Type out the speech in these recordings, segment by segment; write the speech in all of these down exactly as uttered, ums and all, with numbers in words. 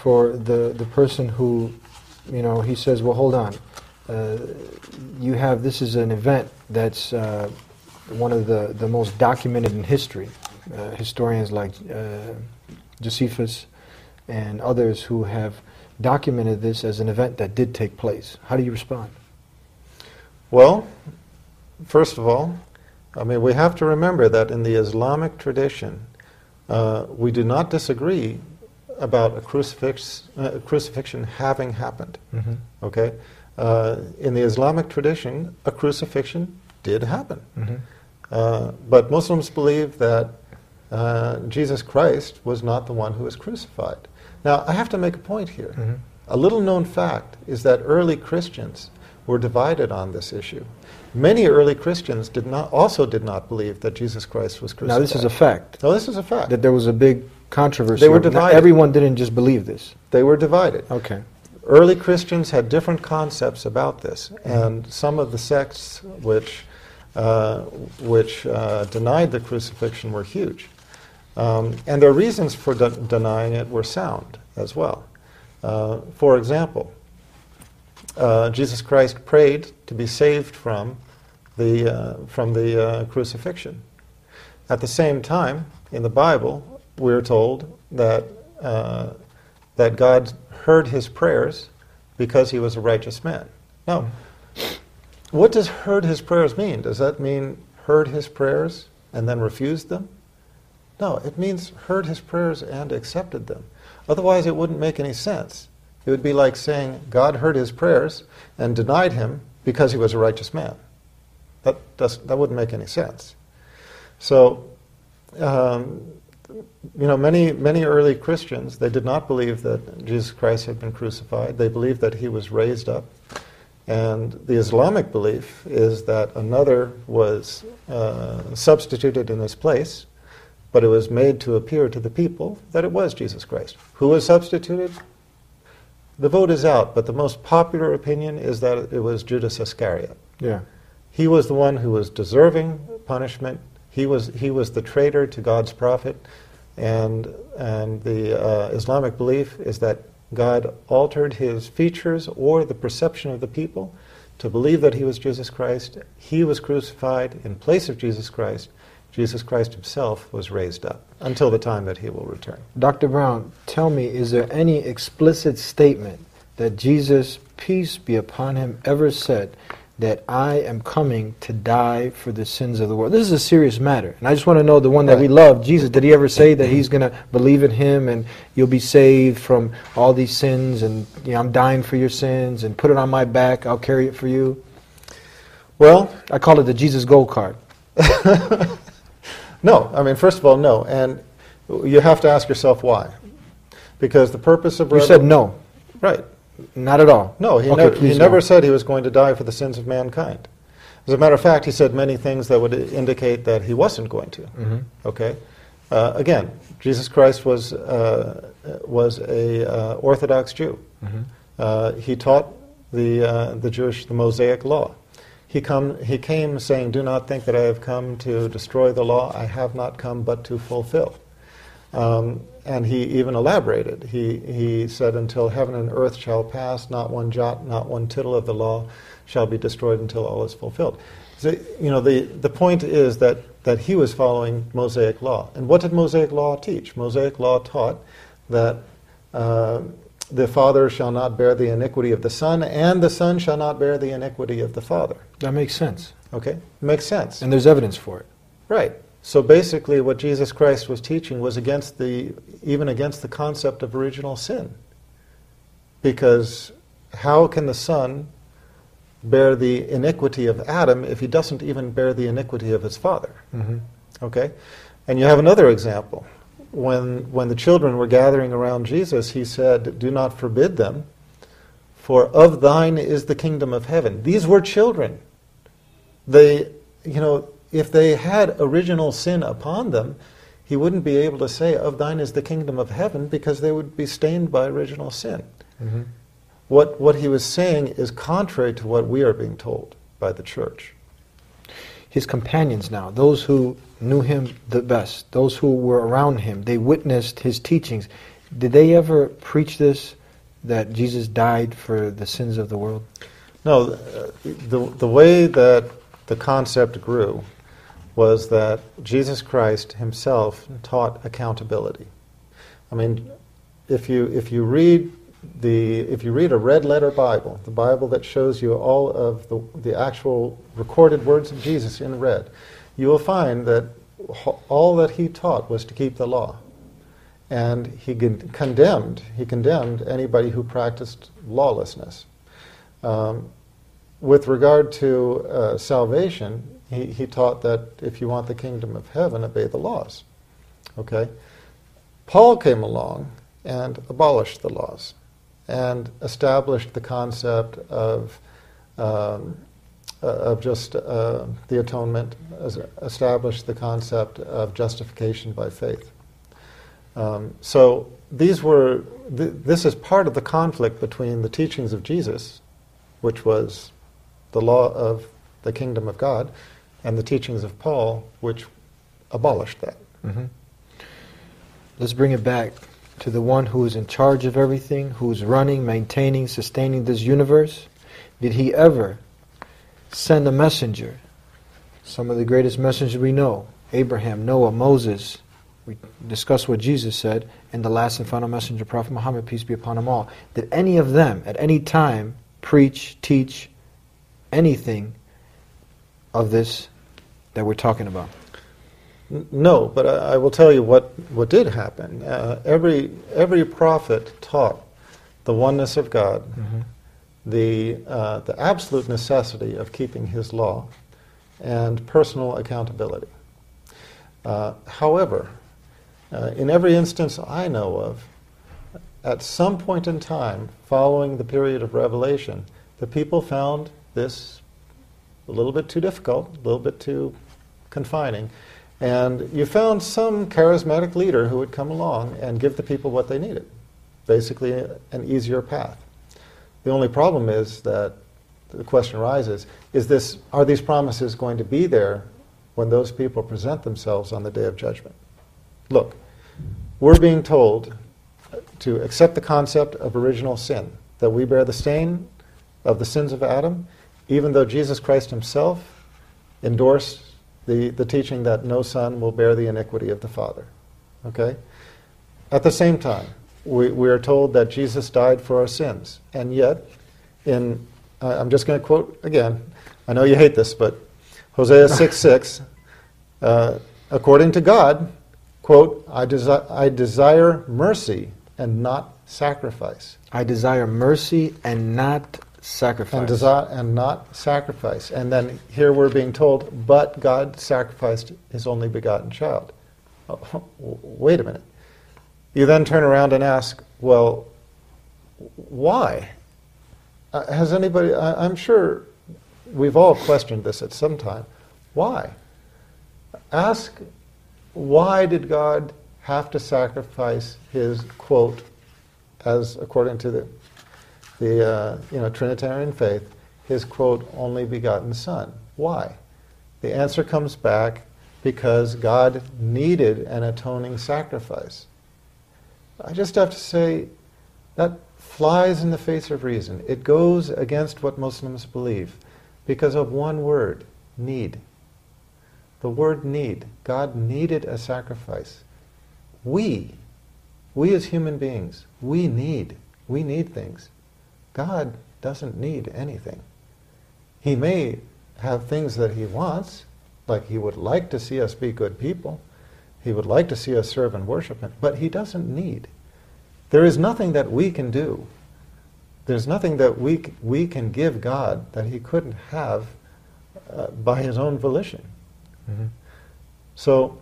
for the, the person who, you know, he says, well, hold on. Uh, you have, this is an event that's uh, one of the, the most documented in history. Uh, historians like uh, Josephus and others who have documented this as an event that did take place. How do you respond? Well, first of all, I mean, we have to remember that in the Islamic tradition, uh, we do not disagree about a crucifix, uh, crucifixion having happened. Mm-hmm. Okay? Uh, in the Islamic tradition, a crucifixion did happen. Mm-hmm. Uh, but Muslims believe that uh, Jesus Christ was not the one who was crucified. Now, I have to make a point here. Mm-hmm. A little known fact is that early Christians were divided on this issue. Many early Christians did not, also did not believe that Jesus Christ was crucified. Now, this is a fact. No, this is a fact. That there was a big controversy. They were divided. Not everyone didn't just believe this. They were divided. Okay. Early Christians had different concepts about this, and some of the sects which uh, which uh, denied the crucifixion were huge. Um, and their reasons for de- denying it were sound as well. Uh, for example, uh, Jesus Christ prayed to be saved from the, uh, from the uh, crucifixion. At the same time, in the Bible, we're told that, uh, that God heard his prayers because he was a righteous man. Now, what does heard his prayers mean? Does that mean heard his prayers and then refused them? No, it means heard his prayers and accepted them. Otherwise, it wouldn't make any sense. It would be like saying God heard his prayers and denied him because he was a righteous man. That does, that wouldn't make any sense. So, um, you know, many many early Christians, they did not believe that Jesus Christ had been crucified. They believed that he was raised up. And the Islamic belief is that another was uh, substituted in his place, but it was made to appear to the people that it was Jesus Christ. Who was substituted? The vote is out, but the most popular opinion is that it was Judas Iscariot. Yeah. He was the one who was deserving punishment. He was he was the traitor to God's prophet, and and the uh, Islamic belief is that God altered his features or the perception of the people to believe that he was Jesus Christ. He was crucified in place of Jesus Christ. Jesus Christ himself was raised up until the time that he will return. Doctor Brown, tell me, is there any explicit statement that Jesus, peace be upon him, ever said that I am coming to die for the sins of the world? This is a serious matter, and I just want to know the one that right. we love, Jesus. Did he ever say that he's going to believe in him and you'll be saved from all these sins, and you know, I'm dying for your sins, and put it on my back, I'll carry it for you? Well, I call it the Jesus Gold Card. No, I mean, first of all, no. And you have to ask yourself why. Because the purpose of... You said no. Right. Not at all. No, he, okay, never, he never go. said he was going to die for the sins of mankind. As a matter of fact, he said many things that would indicate that he wasn't going to. Mm-hmm. Okay? Uh, again, Jesus Christ was, uh, was a uh, Orthodox Jew. Mm-hmm. Uh, he taught the, uh, the Jewish, the Mosaic law. He, come, he came saying, do not think that I have come to destroy the law. I have not come but to fulfill. Um, and he even elaborated. He, he said, until heaven and earth shall pass, not one jot, not one tittle of the law shall be destroyed until all is fulfilled. So, you know, the, the point is that, that he was following Mosaic law. And what did Mosaic law teach? Mosaic law taught that uh, the Father shall not bear the iniquity of the Son, and the Son shall not bear the iniquity of the Father. That makes sense. Okay? It makes sense. And there's evidence for it. Right. So basically what Jesus Christ was teaching was against the, even against the concept of original sin. Because how can the Son bear the iniquity of Adam if he doesn't even bear the iniquity of his father? Mm-hmm. Okay? And you have another example. When, when the children were gathering around Jesus, he said, do not forbid them, for of thine is the kingdom of heaven. These were children. They, you know, if they had original sin upon them, he wouldn't be able to say, of thine is the kingdom of heaven, because they would be stained by original sin. Mm-hmm. What, what he was saying is contrary to what we are being told by the church. His companions now, those who knew him the best, those who were around him, they witnessed his teachings. did they ever preach this, that Jesus died for the sins of the world? No, uh, the, the way that the concept grew was that Jesus Christ himself taught accountability. I mean, if you if you read the if you read a red letter Bible, the Bible that shows you all of the the actual recorded words of Jesus in red, you will find that all that he taught was to keep the law, and he condemned he condemned anybody who practiced lawlessness. Um, with regard to uh, salvation, he, he taught that if you want the kingdom of heaven, obey the laws. Okay, Paul came along and abolished the laws and established the concept of um, uh, of just uh, the atonement, established the concept of justification by faith. Um, so these were th- this is part of the conflict between the teachings of Jesus, which was the law of the kingdom of God, and the teachings of Paul, which abolished that. Mm-hmm. Let's bring it back to the one who is in charge of everything, who's running, maintaining, sustaining this universe. Did he ever send a messenger? Some of the greatest messengers we know, Abraham, Noah, Moses. We discussed what Jesus said, and the last and final messenger, Prophet Muhammad, peace be upon them all. Did any of them at any time preach, teach anything of this that we're talking about? No, but I, I will tell you what, what did happen. Uh, every every prophet taught the oneness of God, mm-hmm. the uh, the absolute necessity of keeping His law, and personal accountability. Uh, however, uh, in every instance I know of, at some point in time following the period of revelation, the people found this a little bit too difficult, a little bit too confining, and you found some charismatic leader who would come along and give the people what they needed, basically an easier path. The only problem is that the question arises, is this, are these promises going to be there when those people present themselves on the day of judgment? Look, we're being told to accept the concept of original sin, that we bear the stain of the sins of Adam, even though Jesus Christ himself endorsed the, the teaching that no son will bear the iniquity of the Father. Okay? At the same time, we, we are told that Jesus died for our sins. And yet, in uh, I'm just going to quote again, I know you hate this, but Hosea six six, uh, according to God, quote, I, desi- I desire mercy and not sacrifice. I desire mercy and not sacrifice. And, desi- and not sacrifice. And then here we're being told, but God sacrificed his only begotten child. Oh, wait a minute. You then turn around and ask, well, why? Uh, has anybody, I, I'm sure we've all questioned this at some time. Why? Ask, why did God have to sacrifice his, quote, as according to the the uh, you know Trinitarian faith, his, quote, only begotten Son? Why? The answer comes back because God needed an atoning sacrifice. I just have to say that flies in the face of reason. It goes against what Muslims believe because of one word, need. The word need. God needed a sacrifice. We, we as human beings, we need, we need things. God doesn't need anything. He may have things that he wants, like he would like to see us be good people. He would like to see us serve and worship him, but he doesn't need. There is nothing that we can do. There's nothing that we we can give God that he couldn't have uh, by his own volition. Mm-hmm. So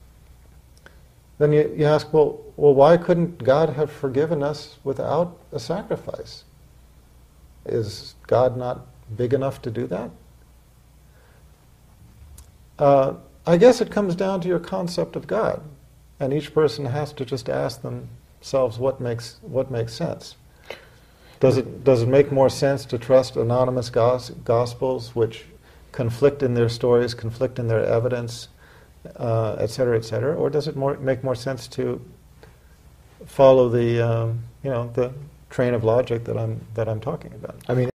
then you, you ask, well, well, why couldn't God have forgiven us without a sacrifice? Is God not big enough to do that? Uh, I guess it comes down to your concept of God, and each person has to just ask themselves what makes what makes sense. Does it does it make more sense to trust anonymous gos- gospels which conflict in their stories, conflict in their evidence, uh, et cetera, et cetera, or does it more, make more sense to follow the um, you know the train of logic that I'm that I'm talking about. I mean,